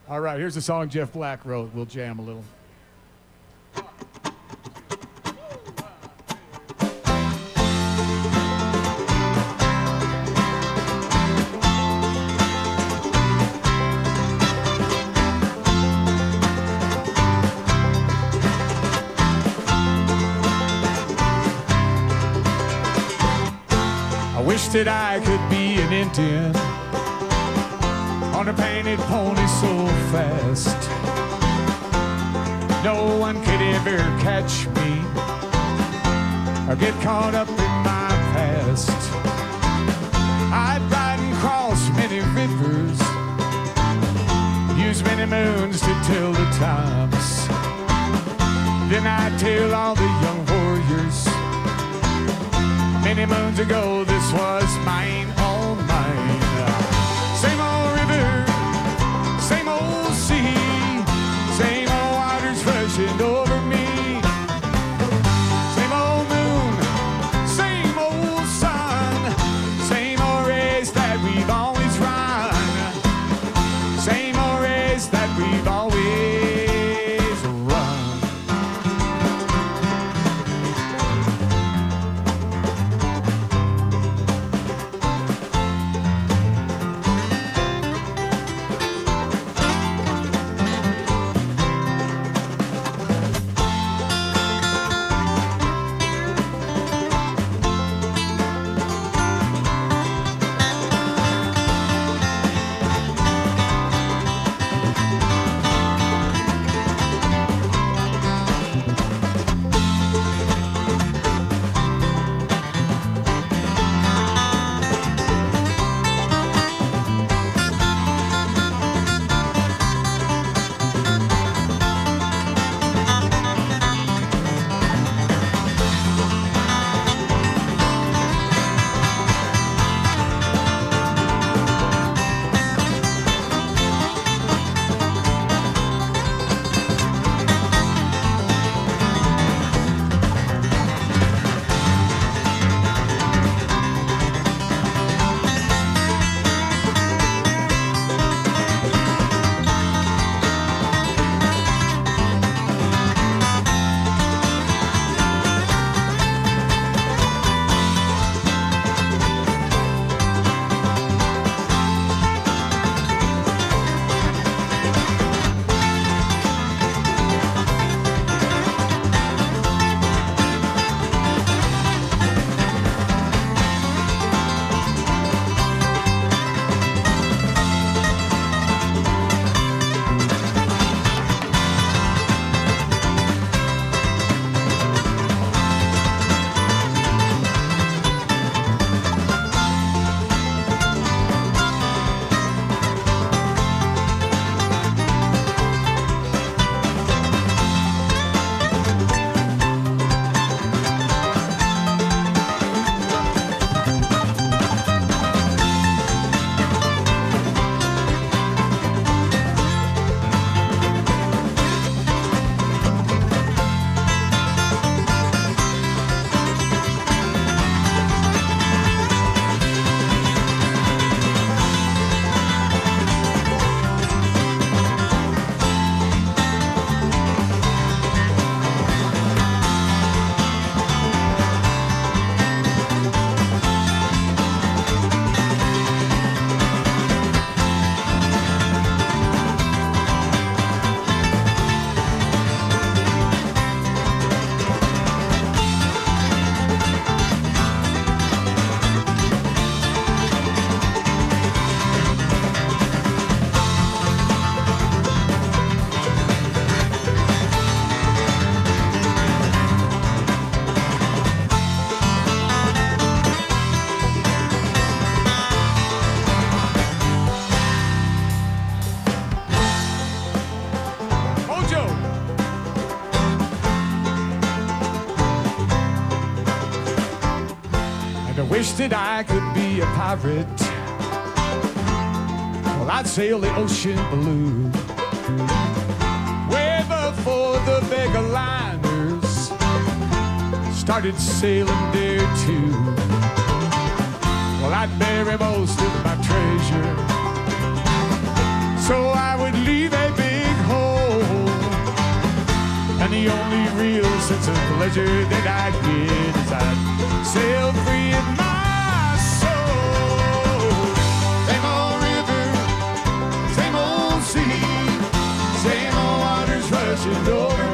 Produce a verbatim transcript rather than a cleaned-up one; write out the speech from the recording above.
All right, here's a song Jeff Black wrote. We'll jam a little. I wish that I could be an Indian on a painted pony so fast no one could ever catch me or get caught up in my past. I'd ride and cross many rivers, use many moons to tell the times. Then I'd tell all the young warriors, many moons ago this was mine, all mine. Same old river, same old sea, same old waters rushing over me. Same old moon, same old sun, same old race that we've always run. Same old race that we've always run. Wish that I could be a pirate. Well, I'd sail the ocean blue, way before the bigger liners started sailing there too. Well, I'd bury most of my treasure, so I would leave it sense of pleasure that I get as I sail free in my soul. Same old river, same old sea, same old waters rushing over